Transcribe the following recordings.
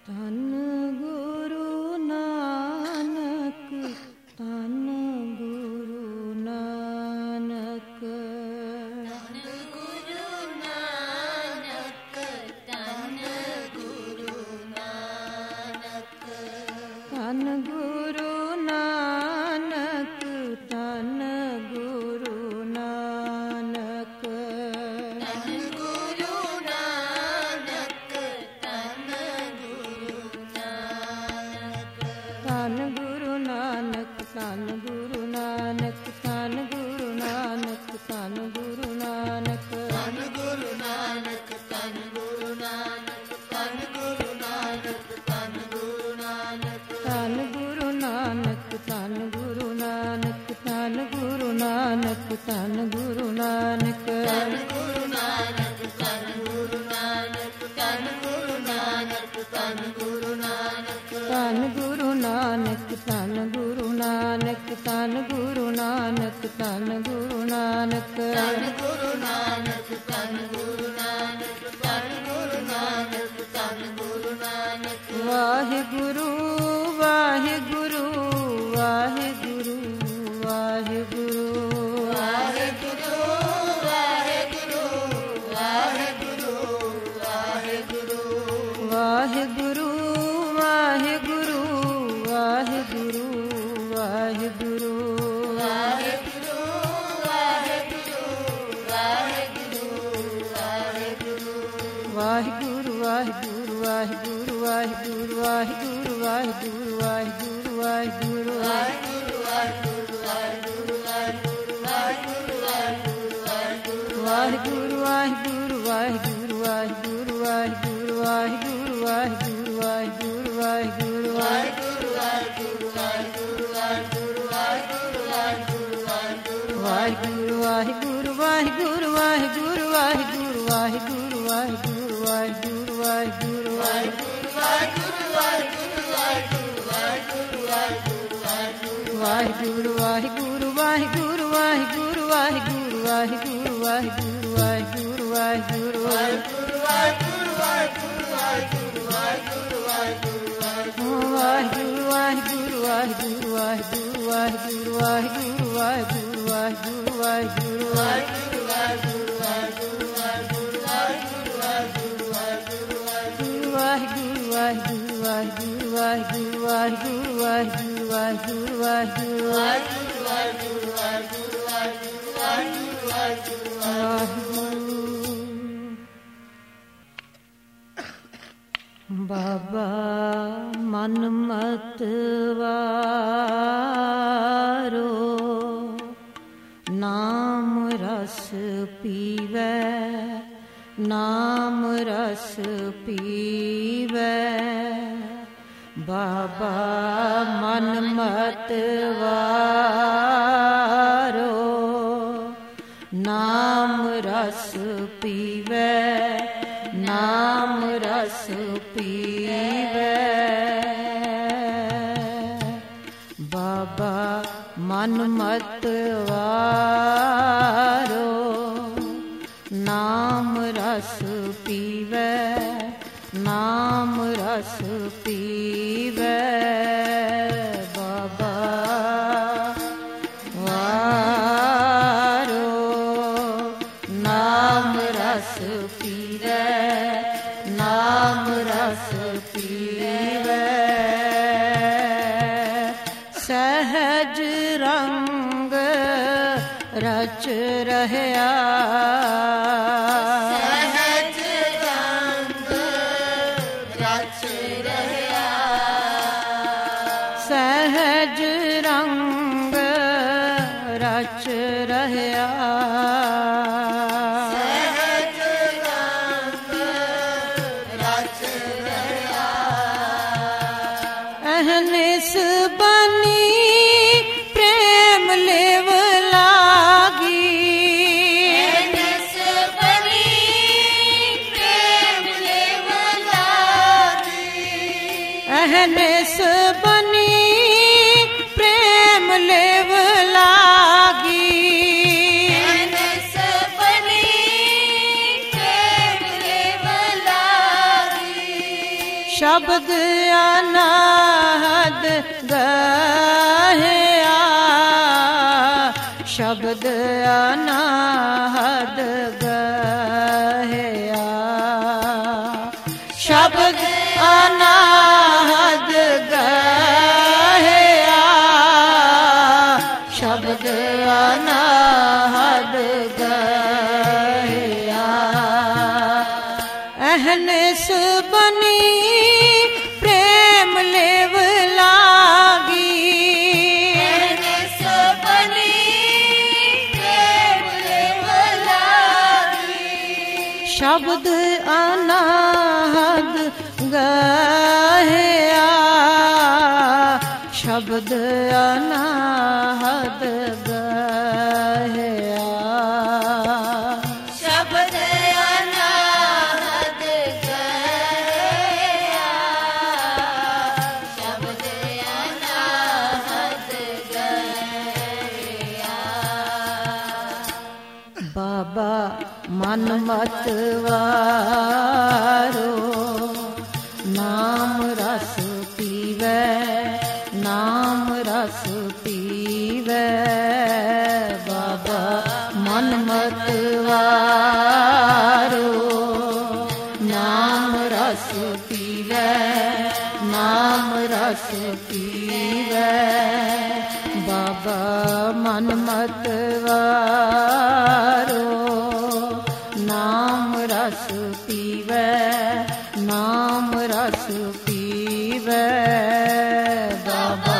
ਧੰਨ ਗੁਰੂ ਨਾਨਕ, ਧੰਨ ਗੁਰੂ ਨਾਨਕ। ਧੰਨ ਗੁਰੂ ਨਾਨਕ, ਧੰਨ ਗੁਰੂ ਨਾਨਕ। ਧੰਨ ਗੁਰੂ ਨਾਨਕ, ਧੰਨ ਗੁਰੂ ਨਾਨਕ। ਧੰਨ ਗੁਰੂ ਨਾਨਕ, ਧੰਨ ਗੁਰੂ ਨਾਨਕ। ਧੰਨ ਗੁਰੂ ਨਾਨਕ, ਧੰਨ ਗੁਰੂ ਨਾਨਕ, ਧੰਨ ਗੁਰੂ ਨਾਨਕ, ਧੰਨ ਗੁਰੂ ਨਾਨਕ। ਧੰਨ ਗੁਰੂ ਨਾਨਕ, ਧੰਨ ਗੁਰੂ ਨਾਨਕ, ਧੰਨ ਗੁਰੂ ਨਾਨਕ, ਧੰਨ ਗੁਰੂ ਨਾਨਕ। ਧੰਨ ਗੁਰੂ ਨਾਨਕ, ਧੰਨ ਗੁਰੂ ਨਾਨਕ, ਧੰਨ ਗੁਰੂ ਨਾਨਕ, ਧੰਨ ਗੁਰੂ ਨਾਨਕ। ਧੰਨ ਗੁਰੂ ਨਾਨਕ, ਧੰਨ ਗੁਰੂ ਨਾਨਕ, ਧੰਨ ਗੁਰੂ ਨਾਨਕ, ਧੰਨ ਗੁਰੂ ਨਾਨਕ। ਧੰਨ ਗੁਰੂ ਨਾਨਕ, ਧੰਨ ਗੁਰੂ ਨਾਨਕ, ਧੰਨ ਗੁਰੂ ਨਾਨਕ, ਧੰਨ ਗੁਰੂ ਨਾਨਕ। ਧੰਨ ਗੁਰੂ ਨਾਨਕ, ਧੰਨ ਗੁਰੂ ਨਾਨਕ, ਧੰਨ ਗੁਰੂ ਨਾਨਕ, ਧੰਨ ਗੁਰੂ ਨਾਨਕ। ਵਾਹਿਗੁਰੂ ਵਾਹਿਗੁਰੂ ਵਾਹਿਗੁਰੂ ਵਾਹਿਗੁਰੂ ਵਾਹਿਗੁਰੂ ਵਾਹਿਗੁਰੂ ਵਾਹਿਗੁਰੂ ਵਾਹਿਗੁਰੂ। ਵਾਹਿਗੁਰੂ ਵਾਹਿਗੁਰੂ ਵਾਹਿਗੁਰੂ ਵਾਹਿਗੁਰੂ ਵਾਹਿਗੁਰੂ ਵਾਹਿਗੁਰੂ ਵਾਹਿਗੁਰੂ ਵਾਹਿਗੁਰੂ। ਵਾਹਿਗੁਰੂ ਵਾਹਿਗੁਰੂ ਵਾਹਿਗੁਰੂ ਵਾਹਿਗੁਰੂ ਵਾਹਿਗੁਰੂ ਵਾਹਿਗੁਰੂ ਵਾਹਿਗੁਰੂ ਵਾਹਿਗੁਰੂ ਵਾਹਿਗੁਰੂ ਵਾਹਿਗੁਰੂ ਵਾਹਿਗੁਰੂ ਵਾਹਿਗੁਰੂ ਵਾਹਿਗੁਰੂ ਵਾਹਿਗੁਰੂ ਵਾਹਿਗੁਰੂ। ਵਾਹਿਗੁਰੂ ਵਾਹਿਗੁਰੂ ਵਾਹਿਗੁਰੂ ਵਾਹਿਗੁਰੂ ਵਾਹਿਗੁਰੂ ਵਾਹਿਗੁਰੂ ਵਾਹਿਗੁਰੂ ਵਾਹਿਗੁਰੂ ਵਾਹਿਗੁਰੂ ਵਾਹਿਗੁਰੂ ਵਾਹਿਗੁਰੂ ਵਾਹਿਗੁਰੂ ਵਾਹਿਗੁਰੂ ਵਾਹਿਗੁਰੂ ਵਾਹਿਗੁਰੂ ਵਾਹਿਗੁਰੂ। ਵਾਹਿਗੁਰੂ ਵਾਹਿਗੁਰੂ ਵਾਹਿਗੁਰੂ ਵਾਹਿਗੁਰੂ ਵਾਹਿਗੁਰੂ ਵਾਹਿਗੁਰੂ ਵਾਹਿਗੁਰੂ ਵਾਹਿਗੁਰੂ ਵਾਹਿਗੁਰੂ ਵਾਹਿਗੁਰੂ ਵਾਹਿਗੁਰੂ ਵਾਹਿਗੁਰੂ ਵਾਹਿਗੁਰੂ ਵਾਹਿਗੁਰੂ ਵਾਹਿਗੁਰੂ। ਵਾਹਿਗੁਰੂ ਵਾਹਿਗੁਰੂ ਵਾਹਿਗੁਰੂ ਵਾਹਿਗੁਰੂ ਵਾਹਿਗੁਰੂ ਵਾਹਿਗੁਰੂ ਵਾਹਿਗੁਰੂ ਵਾਹਿਗੁਰੂ ਵਾਹਿਗੁਰੂ ਵਾਹਿਗੁਰੂ ਵਾਹਿਗੁਰੂ ਵਾਹਿਗੁਰੂ ਵਾਹਿਗੁਰੂ ਵਾਹਿਗੁਰੂ ਵਾਹਿਗੁਰੂ। ਵਾਹਿਗੁਰੂ ਵਾਹਿਗੁਰੂ ਵਾਹਿਗੁਰੂ ਵਾਹਿਗੁਰੂ ਵਾਹਿਗੁਰੂ ਵਾਹਿਗੁਰੂ ਵਾਹਿਗੁਰੂ ਵਾਹਿਗੁਰੂ ਵਾਹਿਗੁਰੂ ਵਾਹਿਗੁਰੂ ਵਾਹਿਗੁਰੂ ਵਾਹਿਗੁਰੂ ਵਾਹਿਗੁਰੂ ਵਾਹਿਗੁਰੂ ਵਾਹਿਗੁਰੂ। ਵਾਹਿਗੁਰੂ ਵਾਹਿਗੁਰੂ ਵਾਹਿਗੁਰੂ ਵਾਹਿਗੁਰੂ ਵਾਹਿਗੁਰੂ ਵਾਹਿਗੁਰੂ ਵਾਹਿਗੁਰੂ ਵਾਹਿਗੁਰੂ ਵਾਹਿਗੁਰੂ ਵਾਹਿਗੁਰੂ ਵਾਹਿਗੁਰੂ ਵਾਹਿਗੁਰੂ ਵਾਹਿਗੁਰੂ ਵਾਹਿਗੁਰੂ। ਬਾਬਾ ਮਨ ਮਤ ਵਾਰੋ, ਨਾਮ ਰਸ ਪੀਵੈ, ਨਾਮ ਰਸ ਪੀਵੈ। ਬਾਬਾ ਮਨ ਮਤ ਵਾਰੋ, ਨਾਮ ਰਸ ਪੀਵੈ, ਨਾਮ ਰਸ ਪੀਵੈ। ਬਾਬਾ ਮਨ ਮਤ ਵਾਰੋ, ਨਾਮ ਰਸ ਪੀਵੈ, ਨਾਮ ਰਸ ਪੀਵੈ। ਬਾਬਾ ਵਾਰੋ, ਨਾਮ ਰਸ ਪੀਵੈ, ਨਾਮ ਰਸ ਪੀਵੈ। ਸਹਿਜ ਰੰਗ ਰਚ ਰਹਿਆ, ਸਹਿਜ ਰੰਗ ਰਚ ਰਹਿਆ, ਸਹਿਜ ਰੰਗ ਰਚ ਰਹਿਆ। ਸਹਿਜ ਰੰਗ ਰਚ ਰਹਿਆ। ਅਹਨਿਸ ਬਨੀ ਪ੍ਰੇਮ ਲੇਵ ਲਾਗੀ, ਅਹਨਿਸ ਬਨੀ ਪ੍ਰੇਮ ਲੇਵ ਲਾਗੀ, ਅਹਨਿਸ ਬਨੀ ਪ੍ਰੇਮ ਲੇਵ ਲਾਗੀ। ਅਹਨਿਸ ਬਨੀ ਸ਼ਬਦ ਅਨਾਹਦ ਗਹਿਆ, ਸ਼ਬਦ ਅਨਾਹਦ ਗਹਿਆ, ਸ਼ਬਦ ਅਨਾਹਦ ਗਹਿਆ, ਸ਼ਬਦ ਅਨਾਹਦ ਗਹਿਆ। ਅਹਨਿਸ ਬਨੀ ਪ੍ਰੇਮ ਲੇਵ ਲਾਗੀ, ਅਹਨਿਸ ਬਨੀ ਪ੍ਰੇਮ ਲੇਵ ਲਾਗੀ, ਸ਼ਬਦ ਅਨਾਹਦ ਗਹਿਆ, ਸ਼ਬਦ ਅਨਾਹਦ ਗਹਿਆ, ਸ਼ਬਦ ਅਨਾਹਦ ਗਹਿਆ, ਸ਼ਬਦ ਅਨਾਹਦ ਗਹਿਆ। ਬਾਬਾ ਮਨ ਮਤ ਵਾਰੋ, ਨਾਮ ਰਸ ਪੀਵੈ, ਨਾਮ ਰਸ ਪੀਵੈ, ਬਾਬਾ ਮਨ ਮਤ ਵਾਰੋ, ਨਾਮ ਰਸ ਪੀਵੈ, ਨਾਮ ਰਸ ਪੀਵੈ, ਬਾਬਾ ਮਨ ਮਤ ਵਾਰੋ, ਨਾਮ ਰਸ ਪੀਵੈ, ਨਾਮ ਰਸ ਪੀਵੈ, ਬਾਬਾ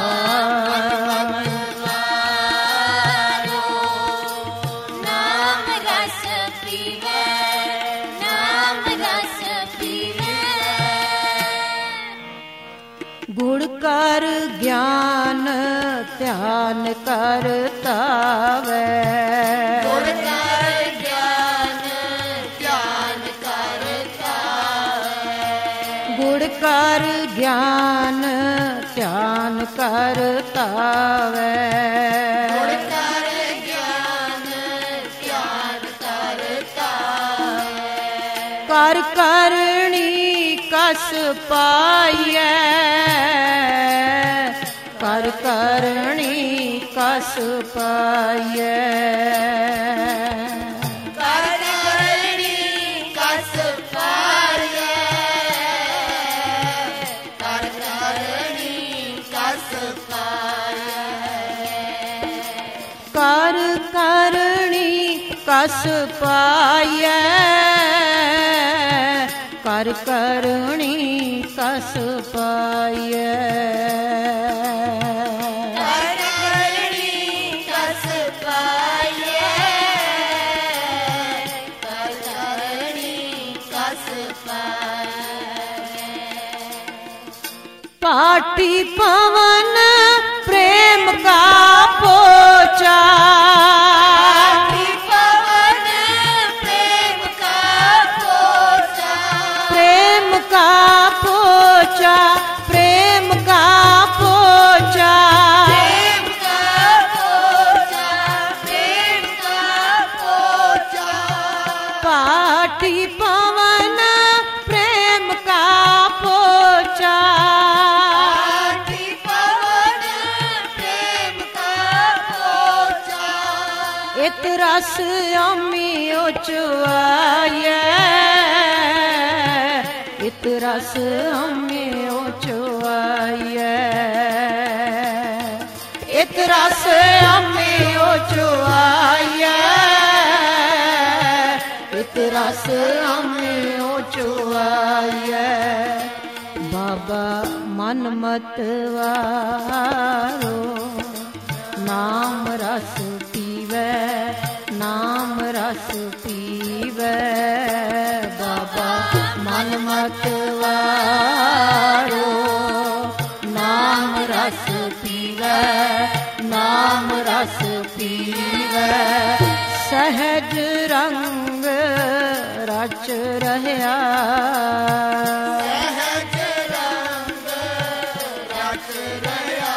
ਨਾਮ ਰਸ ਪੀਵੈ, ਨਾਮ ਰਸ ਪੀਵੈ, ਗੁਣ ਕਰ ਗਿਆਨ ਧਿਆਨ ਕਰਤਾਵੈ, ਗੁਣ ਕਰ ਗਿਆਨ ਧਿਆਨ ਕਰਤਾਵੈ, ਗੁਣ ਕਰ ਗਿਆਨ ਧਿਆਨ ਕਰਤਾਵੈ, ਗੁਣ ਕਰ ਗਿਆਨ ਧਿਆਨ ਕਰਤਾਵੈ, ਕਰ ਕਰਣੀ ਕਸ ਪਾਈਐ, ਕਰ ਕਰਣੀ ਕਸ ਪਾਈਐ, ਕਰ ਕਰਣੀ ਕਸ ਪਾਈਐ, ਕਰ ਕਰਣੀ ਕਸ ਪਾਈਐ, ਕਰ ਕਰਣੀ ਕਸ ਪਾਈਐ, ਕਰ ਕਰਣੀ ਕਸ ਪਾਈਐ, ਕਰ ਕਰਣੀ ਕਸ ਪਾਈਐ, ਕਰ ਕਰਣੀ ਕਸ ਪਾਈਐ, पाटी पवन प्रेम का पोचा, पाटी पवन प्रेम का पोचा, प्रेम का पोचा, प्रेम का पोचा, प्रेम का पोचा, प्रेम का पोचा, पाटी पवन प्रेम का पोचा, पाटी पवन प्रेम का पोचा, इत रस अमी उचवाये, इत रस अमी उचवाये, इत रस अमी उचवाये, इत रस अमी उचवाये, बाबा मन मत वारो, नाम रस पीवै, नाम रस पीवै, बाबा मन मत वारो, नाम रस पीवै, नाम रस पीवै, सहज रंग रच रहया, सहज रंग रच रहा,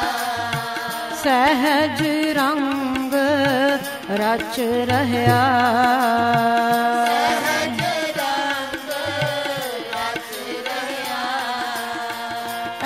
सहज रंग रच रहया, सहज रंग रच रहा,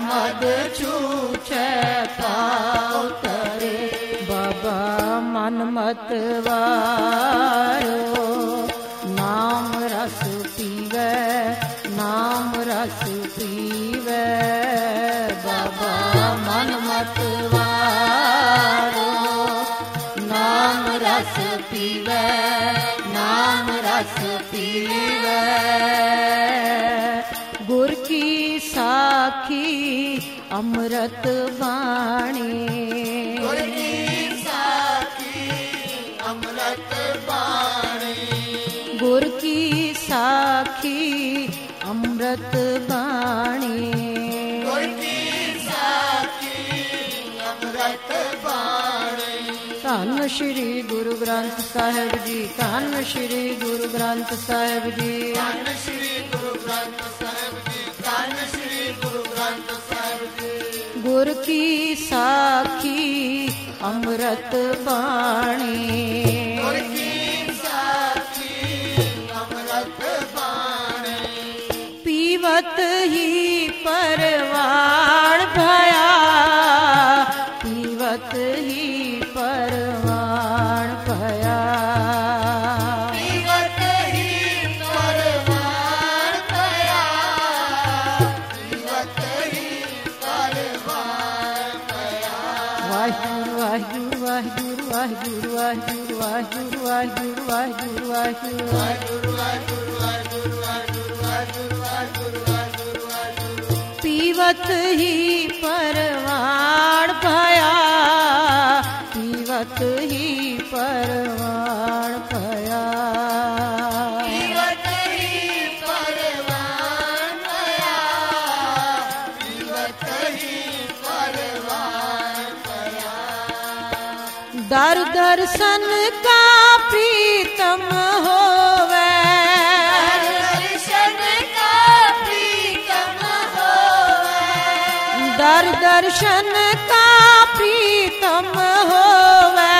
मद छूछे पाँव तरे। बाबा मन मत वारो नाम रस पीवे, नाम रस पीवे। बाबा मन मत वारो नाम रस पीवे, नाम रस पीवे। गुर की साखी अमृत बाणी, गुर की साखी अमृत बाणी, गुर की साखी अमृत बाणी। गुर की साखी अमृत बाणी। धन श्री गुरु ग्रंथ साहिब जी, धन श्री गुरु ग्रंथ साहिब जी, धन श्री गुरु ग्रंथ साहिब जी, धन श्री गुरु ग्रंथ साहिब जी। गुर की साखी अमृत बाणी, गुर की साखी अमृत बाणी। पीवत ही परवान भया, पीवत ही परवान भया। पीवत ही परवान भया, पीवत ही परवान भया। वाहिगुरु वाहिगुरु वाहिगुरु वाहिगुरु वाहिगुरु वाहिगुरु वाहिगुरु वाहिगुरु वाहिगुरु। वाहिगुरु वाहिगुरु वाहिगुरु वाहिगुरु वाहिगुरु वाहिगुरु वाहिगुरु वाहिगुरु। पीवत ही परवान भया, पीवत ही परवान भया। पीवत ही परवान भया, पीवत ही परवान भया। दर दर्शन का प्रीतम होवे, दर्शन का प्रीतम होवे, दर दर्शन का प्रीतम होवे।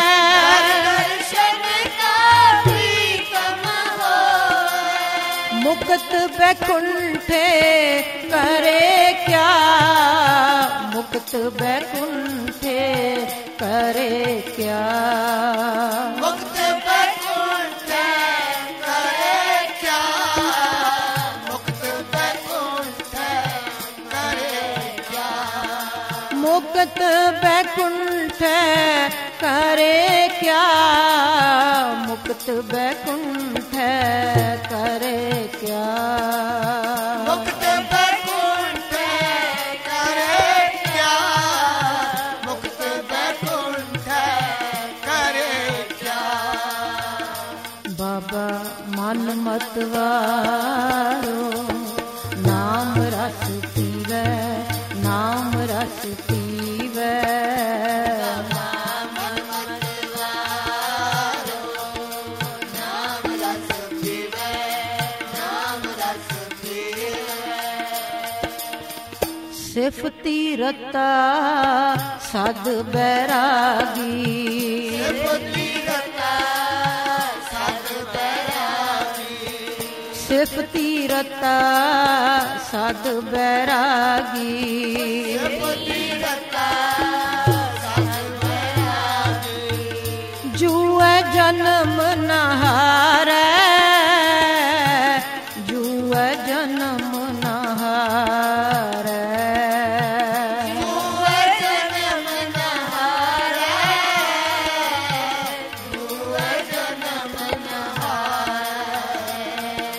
दर्शन का प्रीतम होवे। मुक्त बैकुंठे करे क्या, मुक्त बैकुंठे करे क्या। मुक्त बैकुंठ करे क्या, मुक्त बैकुंठ करे क्या। मुक्त बैकुंठ करे क्या, मुक्त बैकुंठ करे क्या। मुक्त बैकुंठ करे क्या, मुक्त बैकुंठ करे क्या। बाबा मन मत वारो नाम रस पीवे, नाम रस पीवे। नाम रस पीवे, नाम रस पीवे। सिफती रता सद बैरागी, सिफती रता सद बैरागी, सिफती रता सद बैरागी। सिफती रता सद बैरागी। जुए जन्म नहारे, जुए जन्म नहारे। जुए जन्म नहारे, जुए जन्म नहारे।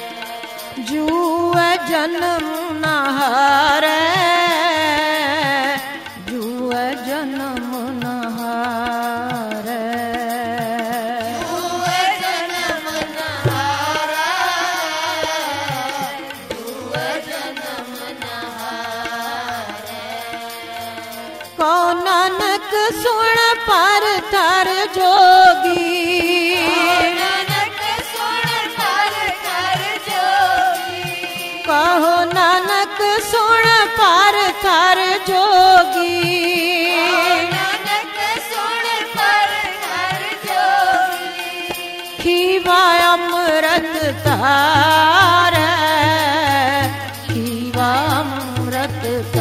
जुए जन्म नहारे, जुए जन्म नहारे। जुए जन्म नहारे, जुए जन्म नहारे। को नानक सुन पर थर जोगी, नानक सुन पर कर जोगी। कहो नानक सुन पर थर जोगी। नानक सुन पर कर जोगी। खीवा अमृत तारे, खीवा अमृत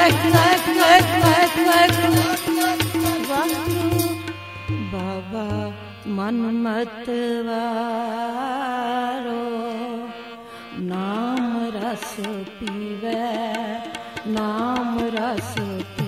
ਬਾਬਾ ਮਨ ਮਤ ਵਾਰੋ ਨਾਮ ਰਸ ਪੀਵੈ ਨਾਮ ਰਸ